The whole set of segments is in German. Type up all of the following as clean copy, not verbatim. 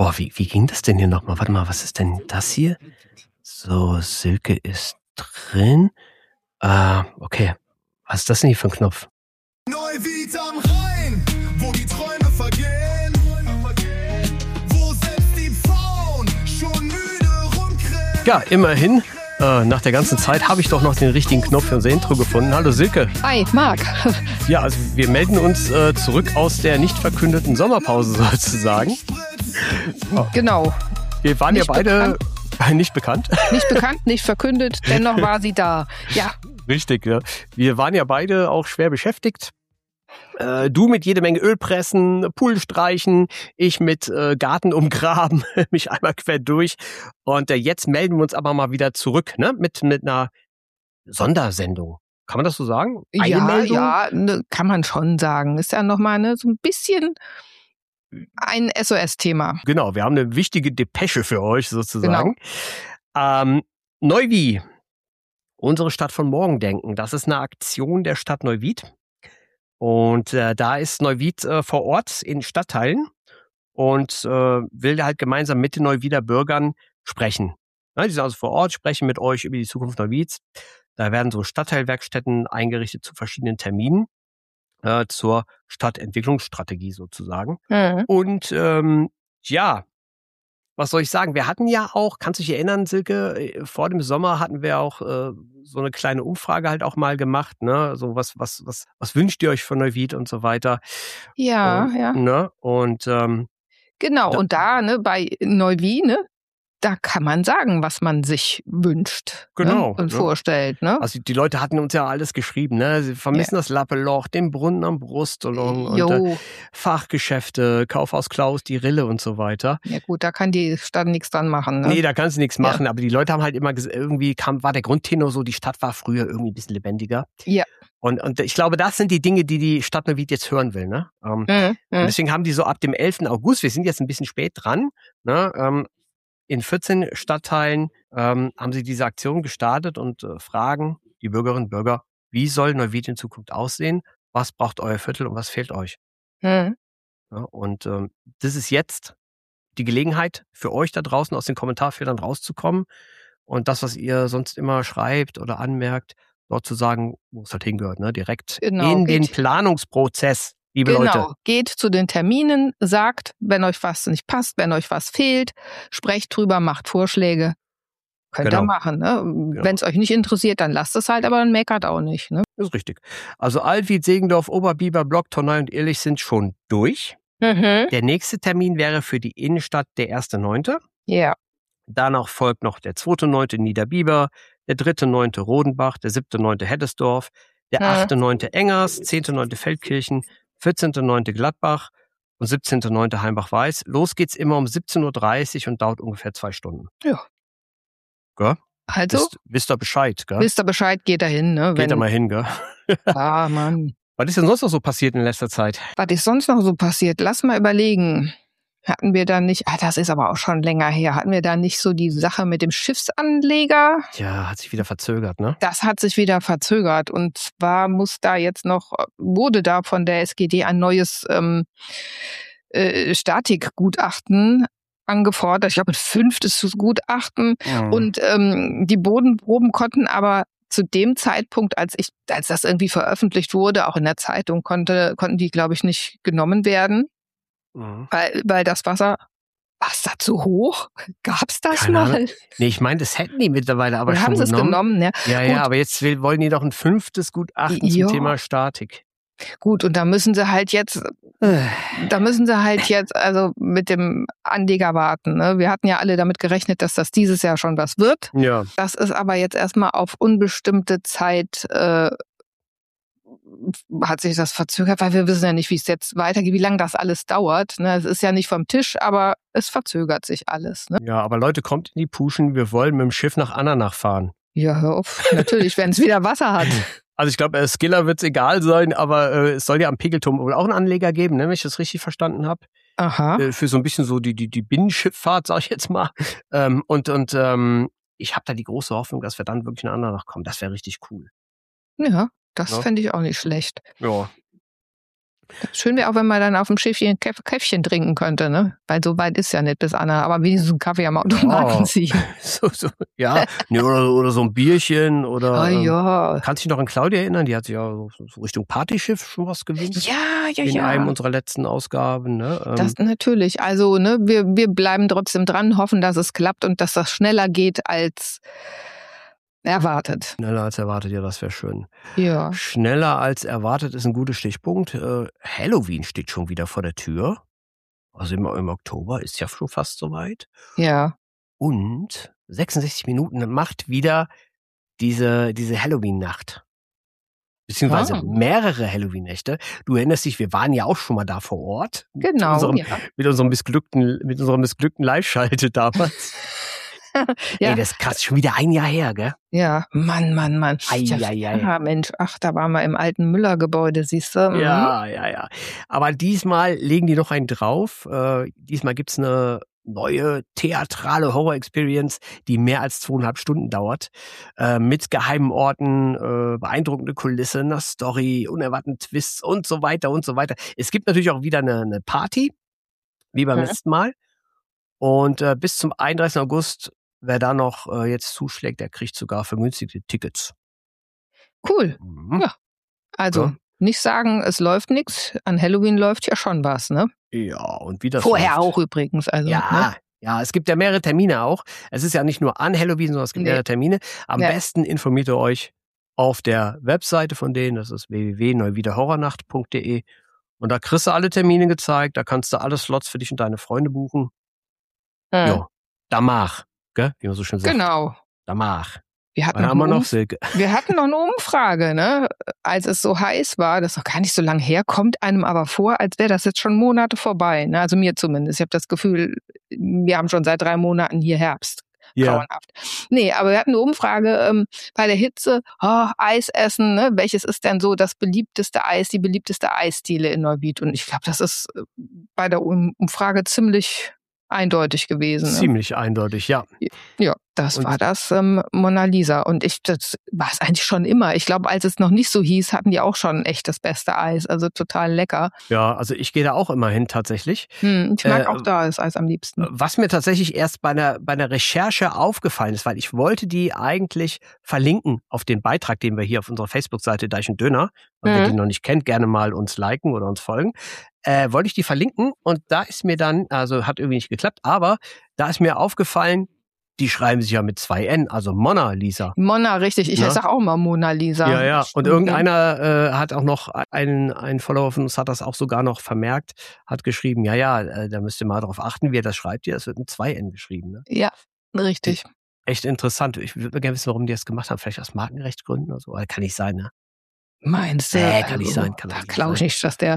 Boah, wie ging das denn hier nochmal? Warte mal, was ist denn das hier? So, Silke ist drin. Okay. Was ist das denn hier für ein Knopf? Neuwied am Rhein, wo die Träume vergehen, wo selbst die Frauen schon müde rumkrähen. Ja, immerhin. Nach der ganzen Zeit habe ich doch noch den richtigen Knopf für unser Intro gefunden. Hallo Silke. Hi, Marc. Ja, also wir melden uns zurück aus der nicht verkündeten Sommerpause sozusagen. Genau. Wir waren Nicht ja beide nicht bekannt. Nicht bekannt, nicht verkündet, dennoch war sie da. Ja. Richtig, ja. Wir waren ja beide auch schwer beschäftigt. Du mit jede Menge Ölpressen, Pool streichen, ich mit Garten umgraben, mich einmal quer durch. Und jetzt melden wir uns aber mal wieder zurück, ne? Mit einer Sondersendung. Kann man das so sagen? Eilmeldung? Ja, ne, kann man schon sagen. Ist ja nochmal so ein bisschen ein SOS-Thema. Genau, wir haben eine wichtige Depesche für euch sozusagen. Genau. Neuwied, unsere Stadt von morgen denken. Das ist eine Aktion der Stadt Neuwied. Und da ist Neuwied vor Ort in Stadtteilen und will halt gemeinsam mit den Neuwieder Bürgern sprechen. Ja, die sind also vor Ort, sprechen mit euch über die Zukunft Neuwieds. Da werden so Stadtteilwerkstätten eingerichtet zu verschiedenen Terminen, zur Stadtentwicklungsstrategie sozusagen. Mhm. Und ja, was soll ich sagen? Wir hatten ja auch, kannst du dich erinnern, Silke, vor dem Sommer hatten wir auch so eine kleine Umfrage halt auch mal gemacht, ne? So was wünscht ihr euch von Neuwied und so weiter. Ja, und, ja. Ne? Und genau, und da, ne, bei Neuwied, ne, da kann man sagen, was man sich wünscht, genau, ne, und vorstellt. Ne? Also die Leute hatten uns ja alles geschrieben, ne? Sie vermissen das Lappeloch, den Brunnen am Brustolong und Fachgeschäfte, Kaufhaus Klaus, die Rille und so weiter. Ja gut, da kann die Stadt nichts dran machen. Ne? Nee, da kannst du nichts machen, aber die Leute haben halt immer irgendwie war der Grundtenor so, die Stadt war früher irgendwie ein bisschen lebendiger. Ja. Und ich glaube, das sind die Dinge, die die Stadt Neuwied jetzt hören will. Ne? Und deswegen haben die so ab dem 11. August, wir sind jetzt ein bisschen spät dran, ne? In 14 Stadtteilen haben sie diese Aktion gestartet und fragen die Bürgerinnen und Bürger, wie soll Neuwied in Zukunft aussehen? Was braucht euer Viertel und was fehlt euch? Ja, und das ist jetzt die Gelegenheit für euch da draußen aus den Kommentarfeldern rauszukommen und das, was ihr sonst immer schreibt oder anmerkt, dort zu sagen, wo es halt hingehört, ne? Direkt in den Planungsprozess. Liebe Leute. Geht zu den Terminen, sagt, wenn euch was nicht passt, wenn euch was fehlt, sprecht drüber, macht Vorschläge. Könnt ihr machen. Ne? Genau. Wenn es euch nicht interessiert, dann lasst es halt, aber dann meckert auch nicht. Ne? Das ist richtig. Also Altwied, Segendorf, Oberbiber, Block, Tonnau und Irlich sind schon durch. Mhm. Der nächste Termin wäre für die Innenstadt der 1.9. Ja. Danach folgt noch der 2.9. Niederbiber, der 3.9. Rodenbach, der 7.9. Heddesdorf, der 8.9. Engers, 10.9. Feldkirchen, 14.9. Gladbach und 17.9. Heimbach-Weiß. Los geht's immer um 17.30 Uhr und dauert ungefähr 2 Stunden. Ja. Gell? Also? Wisst ihr Bescheid, gell? Wisst ihr Bescheid, geht da hin. Ne? Geht da mal hin, gell? Ah, Mann. Was ist denn sonst noch so passiert in letzter Zeit? Was ist sonst noch so passiert? Lass mal überlegen. Hatten wir da nicht, das ist aber auch schon länger her, hatten wir da nicht so die Sache mit dem Schiffsanleger? Ja, hat sich wieder verzögert, ne? Das hat sich wieder verzögert und zwar wurde da von der SGD ein neues Statikgutachten angefordert. Ich glaube, ein 5. Gutachten und die Bodenproben konnten aber zu dem Zeitpunkt, als das irgendwie veröffentlicht wurde, auch in der Zeitung, konnten die, glaube ich, nicht genommen werden. Weil das Wasser, war es da zu hoch? Gab's das Keine mal? Ahnung. Nee, ich meine, das hätten die mittlerweile aber schon haben sie es genommen, ja. Ja, aber jetzt wollen die doch ein 5. Gutachten zum Thema Statik. Gut, und da müssen sie halt jetzt also mit dem Anleger warten. Ne? Wir hatten ja alle damit gerechnet, dass das dieses Jahr schon was wird. Ja. Das ist aber jetzt erstmal auf unbestimmte Zeit hat sich das verzögert, weil wir wissen ja nicht, wie es jetzt weitergeht, wie lange das alles dauert. Ne? Es ist ja nicht vom Tisch, aber es verzögert sich alles. Ne? Ja, aber Leute, kommt in die Puschen, wir wollen mit dem Schiff nach Andernach fahren. Ja, hör auf. Natürlich, wenn es wieder Wasser hat. Also ich glaube, Skiller wird es egal sein, aber es soll ja am Pegelturm wohl auch einen Anleger geben, ne, wenn ich das richtig verstanden habe. Aha. Für so ein bisschen so die Binnenschifffahrt, sag ich jetzt mal. Und ich habe da die große Hoffnung, dass wir dann wirklich nach Andernach kommen. Das wäre richtig cool. Ja. Das fände ich auch nicht schlecht. Ja. Schön wäre auch, wenn man dann auf dem Schiffchen Käffchen trinken könnte, ne? Weil so weit ist ja nicht bis Anna, aber wenigstens einen Kaffee am Automaten ziehen. Ja, nee, oder so ein Bierchen oder. Ja. Kannst du dich noch an Claudia erinnern? Die hat sich ja so Richtung Partyschiff schon was gewünscht. Ja. In einem unserer letzten Ausgaben, ne? Das natürlich. Also, ne, wir bleiben trotzdem dran, hoffen, dass es klappt und dass das schneller geht als erwartet. Schneller als erwartet, ja, das wäre schön. Ja. Schneller als erwartet ist ein guter Stichpunkt. Halloween steht schon wieder vor der Tür. Also im Oktober ist ja schon fast soweit. Ja. Und 66 Minuten macht wieder diese Halloween-Nacht. Beziehungsweise mehrere Halloween-Nächte. Du erinnerst dich, wir waren ja auch schon mal da vor Ort. Genau. Mit unserer missglückten Live-Schalte damals. Ja. Ey, das ist krass, schon wieder ein Jahr her, gell? Ja, Mann. Ja, Mensch, da waren wir im alten Müller-Gebäude, siehst du? Ja. Aber diesmal legen die noch einen drauf. Diesmal gibt's eine neue theatrale Horror-Experience, die mehr als 2,5 Stunden dauert. Mit geheimen Orten, beeindruckende Kulisse, einer Story, unerwarteten Twists und so weiter und so weiter. Es gibt natürlich auch wieder eine Party, wie beim letzten Mal. Und bis zum 31. August, wer da noch jetzt zuschlägt, der kriegt sogar vergünstigte Tickets. Cool. Ja. Also nicht sagen, es läuft nichts. An Halloween läuft ja schon was, ne? Ja, und wie das vorher läuft. Auch übrigens. Also, ja, es gibt ja mehrere Termine auch. Es ist ja nicht nur an Halloween, sondern es gibt mehrere Termine. Am besten informiert ihr euch auf der Webseite von denen. Das ist www.neuwiederhorrornacht.de. Und da kriegst du alle Termine gezeigt. Da kannst du alle Slots für dich und deine Freunde buchen. Ja, da mach, gell? Wie man so schön sagt. Genau. Da mach. Wir hatten noch eine Umfrage, ne? Als es so heiß war, das ist noch gar nicht so lange her, kommt einem aber vor, als wäre das jetzt schon Monate vorbei. Ne? Also mir zumindest. Ich habe das Gefühl, wir haben schon seit 3 Monaten hier Herbst. Grauenhaft. Nee, aber wir hatten eine Umfrage bei der Hitze, Eis essen, ne? Welches ist denn so das beliebteste Eis, die beliebteste Eisdiele in Neuwied? Und ich glaube, das ist bei der Umfrage ziemlich eindeutig gewesen. Ziemlich eindeutig, ja. Ja, das war das Mona Lisa. Und das war es eigentlich schon immer. Ich glaube, als es noch nicht so hieß, hatten die auch schon echt das beste Eis. Also total lecker. Ja, also ich gehe da auch immer hin tatsächlich. Ich mag auch da das Eis am liebsten. Was mir tatsächlich erst bei einer Recherche aufgefallen ist, weil ich wollte die eigentlich verlinken auf den Beitrag, den wir hier auf unserer Facebook-Seite Deich und Döner, wer die noch nicht kennt, gerne mal uns liken oder uns folgen. Wollte ich die verlinken und da ist mir dann, also hat irgendwie nicht geklappt, aber da ist mir aufgefallen, die schreiben sich ja mit 2 N, also Mona Lisa. Mona, richtig. Ich sag auch mal Mona Lisa. Ja. Und irgendeiner hat auch noch, ein Follower von uns hat das auch sogar noch vermerkt, hat geschrieben, da müsst ihr mal drauf achten, wie er das schreibt. Ja, es wird mit 2 N geschrieben. Ne? Ja, richtig. Echt interessant. Ich würde gerne wissen, warum die das gemacht haben. Vielleicht aus Markenrechtsgründen oder so. Aber kann nicht sein, ne? Meinst du? Kann nicht sein. Da glaube ich nicht, dass der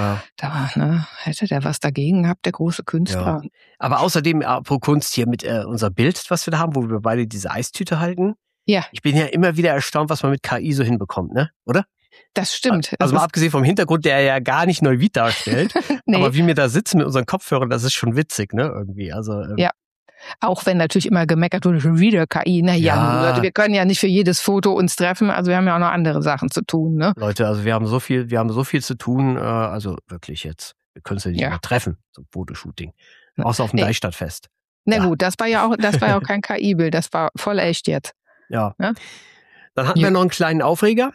da, ne, hätte der was dagegen gehabt, der große Künstler. Ja. Aber außerdem, apropos Kunst hier mit unser Bild, was wir da haben, wo wir beide diese Eistüte halten. Ja. Ich bin ja immer wieder erstaunt, was man mit KI so hinbekommt, ne? Oder? Das stimmt. Also mal abgesehen vom Hintergrund, der ja gar nicht Neuwied darstellt. Nee. Aber wie wir da sitzen mit unseren Kopfhörern, das ist schon witzig, ne? Irgendwie. Also, ja. Auch wenn natürlich immer gemeckert wurde, schon wieder KI. Naja, Leute, wir können ja nicht für jedes Foto uns treffen. Also wir haben ja auch noch andere Sachen zu tun, ne? Leute, also wir haben so viel zu tun. Also wirklich jetzt. Wir können uns ja nicht mehr treffen zum Fotoshooting. Außer auf dem Deichstadtfest. Na gut, das war ja auch kein KI-Bild. Das war voll echt jetzt. Ja. Dann hatten wir noch einen kleinen Aufreger.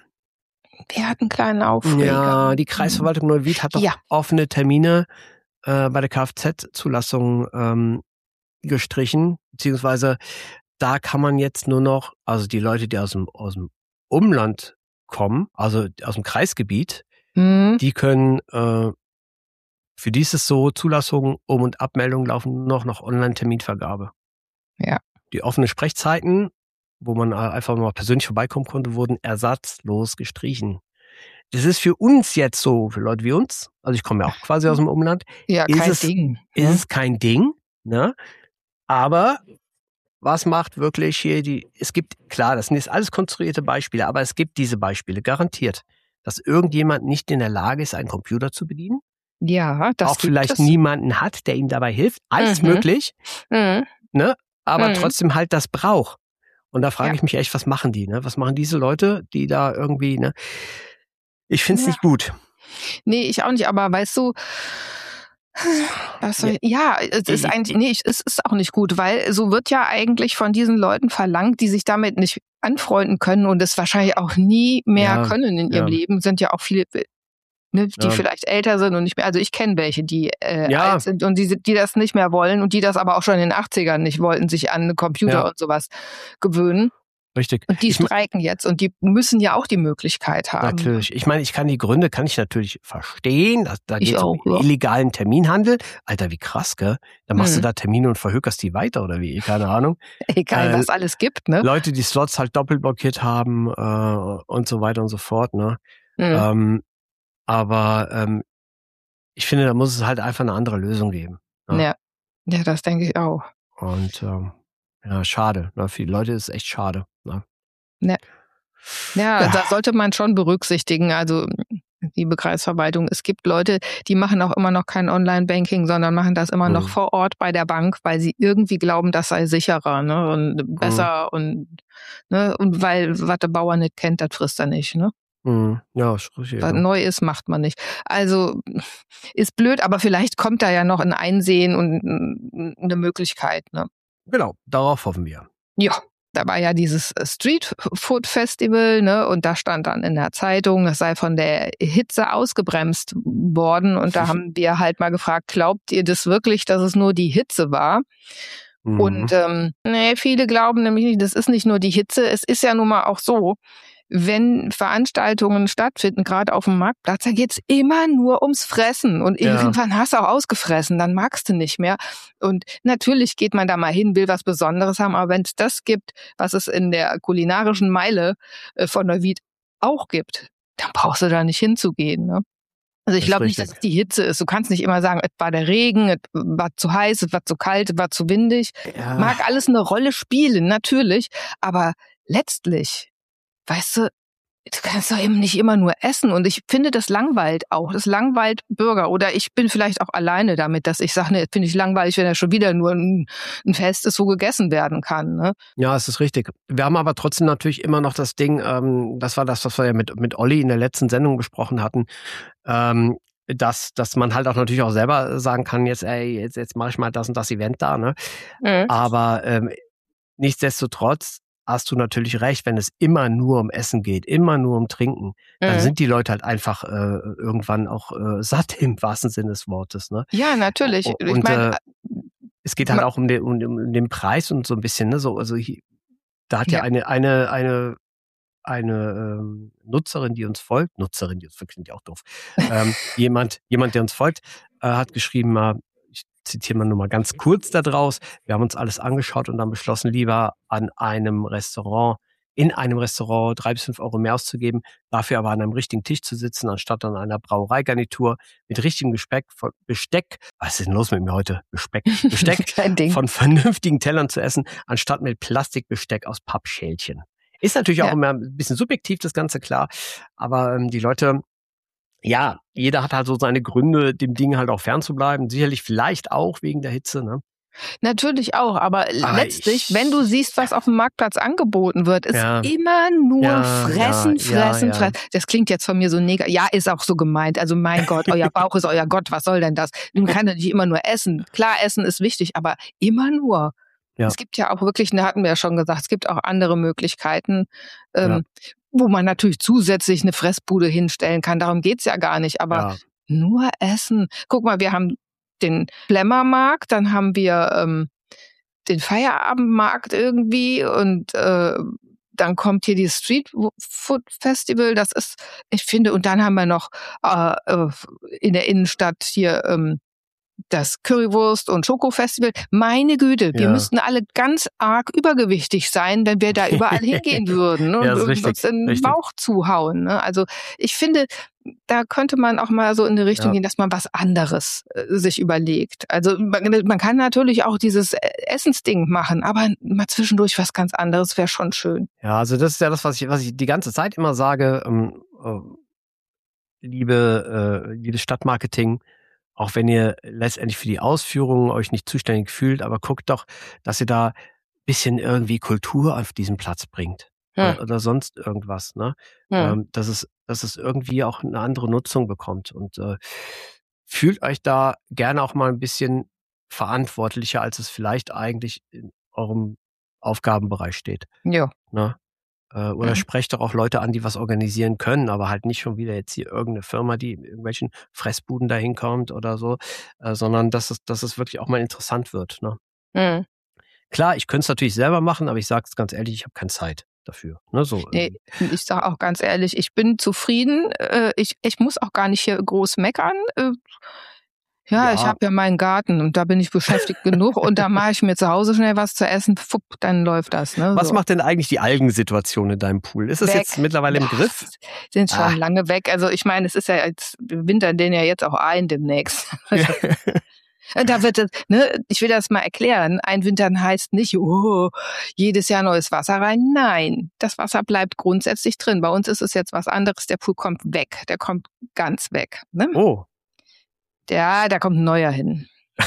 Wir hatten einen kleinen Aufreger. Ja, die Kreisverwaltung Neuwied hat doch offene Termine bei der Kfz-Zulassung gestrichen, beziehungsweise da kann man jetzt nur noch, also die Leute, die aus dem Umland kommen, also aus dem Kreisgebiet, die können, für die ist es so, Zulassungen, Um- und Abmeldungen laufen nur noch nach Online-Terminvergabe. Ja. Die offenen Sprechzeiten, wo man einfach mal persönlich vorbeikommen konnte, wurden ersatzlos gestrichen. Das ist für uns jetzt so, für Leute wie uns, also ich komme ja auch quasi aus dem Umland, ist es kein Ding, ne? Aber was macht wirklich hier es gibt, klar, das sind jetzt alles konstruierte Beispiele, aber es gibt diese Beispiele, garantiert, dass irgendjemand nicht in der Lage ist, einen Computer zu bedienen. Ja, das auch vielleicht niemanden hat, der ihm dabei hilft. Alles möglich, ne? Aber trotzdem halt das braucht. Und da frage ich mich echt, was machen die, ne? Was machen diese Leute, die da irgendwie, ne? Ich finde es nicht gut. Nee, ich auch nicht, aber weißt du, es ist eigentlich, es ist auch nicht gut, weil so wird ja eigentlich von diesen Leuten verlangt, die sich damit nicht anfreunden können und es wahrscheinlich auch nie mehr können in ihrem Leben, sind ja auch viele, ne, die vielleicht älter sind und nicht mehr, also ich kenne welche, die alt sind und die das nicht mehr wollen und die das aber auch schon in den 80ern nicht wollten, sich an Computer und sowas gewöhnen. Richtig. Und die streiken jetzt und die müssen ja auch die Möglichkeit haben. Natürlich. Ich meine, die Gründe kann ich natürlich verstehen. Da geht es um illegalen Terminhandel. Alter, wie krass, gell? Dann machst du da Termine und verhökerst die weiter oder wie? Keine Ahnung. Egal, was alles gibt, ne? Leute, die Slots halt doppelt blockiert haben und so weiter und so fort, ne? Aber ich finde, da muss es halt einfach eine andere Lösung geben. Ne? Ja, das denke ich auch. Und schade. Ne? Für die Leute ist es echt schade. Ne? Ja, da sollte man schon berücksichtigen. Also, liebe Kreisverwaltung, es gibt Leute, die machen auch immer noch kein Online-Banking, sondern machen das immer noch vor Ort bei der Bank, weil sie irgendwie glauben, das sei sicherer, ne, und besser und weil was der Bauer nicht kennt, das frisst er nicht, ne? Ja, ist richtig. Was neu ist, macht man nicht. Also ist blöd, aber vielleicht kommt da ja noch ein Einsehen und eine Möglichkeit, ne? Genau, darauf hoffen wir. Ja. Da war ja dieses Street Food Festival, ne, und da stand dann in der Zeitung, das sei von der Hitze ausgebremst worden. Und da haben wir halt mal gefragt, glaubt ihr das wirklich, dass es nur die Hitze war? Und viele glauben nämlich nicht, das ist nicht nur die Hitze. Es ist ja nun mal auch so, wenn Veranstaltungen stattfinden, gerade auf dem Marktplatz, da geht's immer nur ums Fressen. Und irgendwann hast du auch ausgefressen, dann magst du nicht mehr. Und natürlich geht man da mal hin, will was Besonderes haben, aber wenn es das gibt, was es in der kulinarischen Meile von Neuwied auch gibt, dann brauchst du da nicht hinzugehen, ne? Also ich glaube nicht, dass es die Hitze ist. Du kannst nicht immer sagen, es war der Regen, es war zu heiß, es war zu kalt, es war zu windig. Ja. Mag alles eine Rolle spielen, natürlich. Aber letztlich, weißt du kannst doch eben nicht immer nur essen. Und ich finde, das langweilt auch. Das langweilt Bürger. Oder ich bin vielleicht auch alleine damit, dass ich sage, ne, finde ich langweilig, wenn da schon wieder nur ein Fest ist, wo gegessen werden kann. Ne? Ja, es ist richtig. Wir haben aber trotzdem natürlich immer noch das Ding, das war das, was wir ja mit Olli in der letzten Sendung besprochen hatten, dass man halt auch natürlich auch selber sagen kann, jetzt mache ich mal das und das Event da. Ne? Aber nichtsdestotrotz hast du natürlich recht, wenn es immer nur um Essen geht, immer nur um Trinken, dann sind die Leute halt einfach irgendwann auch satt im wahrsten Sinne des Wortes. Ne? Ja, natürlich. Und ich meine, es geht halt auch um den Preis und so ein bisschen. Ne? So, also da hat ja eine Nutzerin, die uns folgt, klingt ja auch doof, jemand, der uns folgt, hat geschrieben, ich zitiere mal nur mal ganz kurz da draus. Wir haben uns alles angeschaut und dann beschlossen, lieber in einem Restaurant 3 bis 5 Euro mehr auszugeben, dafür aber an einem richtigen Tisch zu sitzen, anstatt an einer Brauereigarnitur mit richtigem Besteck. Was ist denn los mit mir heute? Besteck von vernünftigen Tellern zu essen, anstatt mit Plastikbesteck aus Pappschälchen. Ist natürlich auch immer ein bisschen subjektiv, das Ganze, klar. Aber die Leute, ja, jeder hat halt so seine Gründe, dem Ding halt auch fernzubleiben. Sicherlich vielleicht auch wegen der Hitze, ne? Natürlich auch, aber letztlich, wenn du siehst, was auf dem Marktplatz angeboten wird, ist immer nur fressen. Das klingt jetzt von mir so negativ. Ja, ist auch so gemeint. Also mein Gott, euer Bauch ist euer Gott, was soll denn das? Man kann ja nicht immer nur essen. Klar, Essen ist wichtig, aber immer nur. Ja. Es gibt ja auch wirklich, hatten wir ja schon gesagt, es gibt auch andere Möglichkeiten, wo man natürlich zusätzlich eine Fressbude hinstellen kann. Darum geht's ja gar nicht. Aber nur Essen. Guck mal, wir haben den Flemmermarkt, dann haben wir den Feierabendmarkt irgendwie und dann kommt hier die Street Food Festival. Das ist, ich finde, und dann haben wir noch in der Innenstadt hier das Currywurst- und Schokofestival. Meine Güte, wir müssten alle ganz arg übergewichtig sein, wenn wir da überall hingehen würden und uns in den Bauch zuhauen. Ne? Also ich finde, da könnte man auch mal so in die Richtung gehen, dass man was anderes sich überlegt. Also man kann natürlich auch dieses Essensding machen, aber mal zwischendurch was ganz anderes wäre schon schön. Ja, also das ist ja das, was ich die ganze Zeit immer sage, liebes Stadtmarketing, auch wenn ihr letztendlich für die Ausführungen euch nicht zuständig fühlt, aber guckt doch, dass ihr da ein bisschen irgendwie Kultur auf diesen Platz bringt. oder sonst irgendwas, ne? Dass es irgendwie auch eine andere Nutzung bekommt. Und fühlt euch da gerne auch mal ein bisschen verantwortlicher, als es vielleicht eigentlich in eurem Aufgabenbereich steht. Ja. Ne? Oder sprecht doch auch Leute an, die was organisieren können, aber halt nicht schon wieder jetzt hier irgendeine Firma, die in irgendwelchen Fressbuden dahin kommt oder so, sondern dass es wirklich auch mal interessant wird. Ne? Klar, ich könnte es natürlich selber machen, aber ich sage es ganz ehrlich, ich habe keine Zeit dafür. Ne? So, nee, ich sage auch ganz ehrlich, ich bin zufrieden. Ich muss auch gar nicht hier groß meckern. Ja, ich habe ja meinen Garten und da bin ich beschäftigt genug und da mache ich mir zu Hause schnell was zu essen, fupp, dann läuft das. Ne? Was macht denn eigentlich die Algensituation in deinem Pool? Ist es jetzt mittlerweile im Griff? Sind schon lange weg. Also ich meine, es ist ja jetzt, wir wintern den ja jetzt auch ein demnächst. Da wird es, ne, ich will das mal erklären. Einwintern heißt nicht, jedes Jahr neues Wasser rein. Nein, das Wasser bleibt grundsätzlich drin. Bei uns ist es jetzt was anderes. Der Pool kommt weg. Der kommt ganz weg. Ne? Oh. Ja, da kommt ein neuer hin.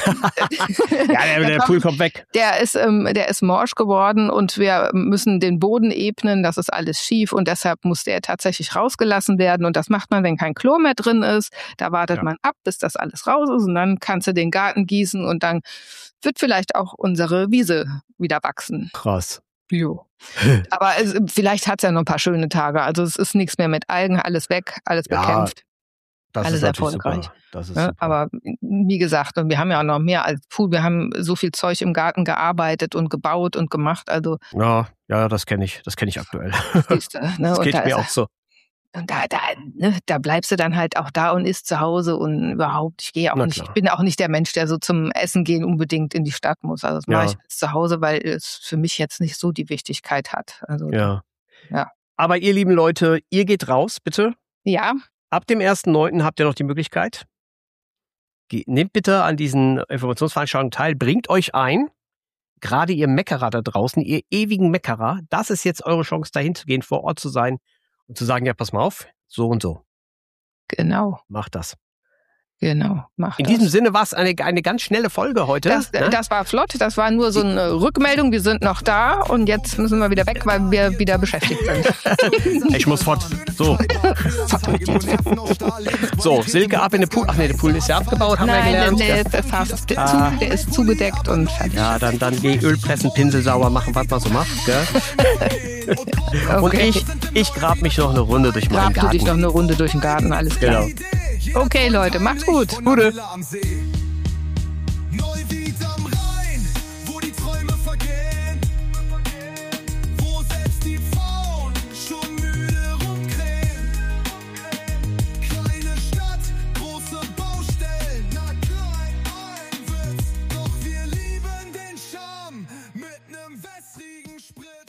Der Pool kommt weg. Der ist morsch geworden und wir müssen den Boden ebnen, das ist alles schief und deshalb muss der tatsächlich rausgelassen werden und das macht man, wenn kein Klo mehr drin ist. Da wartet man ab, bis das alles raus ist und dann kannst du den Garten gießen und dann wird vielleicht auch unsere Wiese wieder wachsen. Krass. Jo. Aber vielleicht hat es ja noch ein paar schöne Tage. Also es ist nichts mehr mit Algen, alles weg, alles bekämpft. Das alles ist erfolgreich. Super. Das ist super. Aber wie gesagt, und wir haben ja auch noch mehr als Pool. Wir haben so viel Zeug im Garten gearbeitet und gebaut und gemacht. Also ja, das kenne ich. Das kenne ich aktuell. Siehste, ne? Das geht mir auch so. Und da bleibst du dann halt auch da und isst zu Hause und überhaupt, ich gehe auch nicht, ich bin auch nicht der Mensch, der so zum Essen gehen unbedingt in die Stadt muss. Also das mache ich jetzt zu Hause, weil es für mich jetzt nicht so die Wichtigkeit hat. Also ja. Aber ihr lieben Leute, ihr geht raus, bitte. Ja. Ab dem 1.9. habt ihr noch die Möglichkeit. Nehmt bitte an diesen Informationsveranstaltungen teil, bringt euch ein. Gerade ihr Meckerer da draußen, ihr ewigen Meckerer, das ist jetzt eure Chance, dahin zu gehen, vor Ort zu sein und zu sagen, ja, pass mal auf, so und so. Genau. Macht das. Genau, In diesem Sinne war es eine ganz schnelle Folge heute. Das war flott, das war nur so eine Rückmeldung, wir sind noch da und jetzt müssen wir wieder weg, weil wir wieder beschäftigt sind. Ich muss fort. So, Silke ab in den Pool. Ach nee, der Pool ist ja abgebaut, haben wir gelernt. Nein, der ist zugedeckt und fertig. Ja, dann geh Öl pressen, Pinsel sauber machen, was man so macht. Gell? Okay. Und ich grab mich noch eine Runde durch meinen Garten. Grab du dich noch eine Runde durch den Garten, alles klar. Genau. Okay, Leute, macht's gut. Gute. Neuwied am Rhein, wo die Träume vergehen, wo selbst die Frauen schon müde rumkrähen. Kleine Stadt, große Baustellen, na klein, ein Witz, doch wir lieben den Charme mit nem wässrigen Sprit.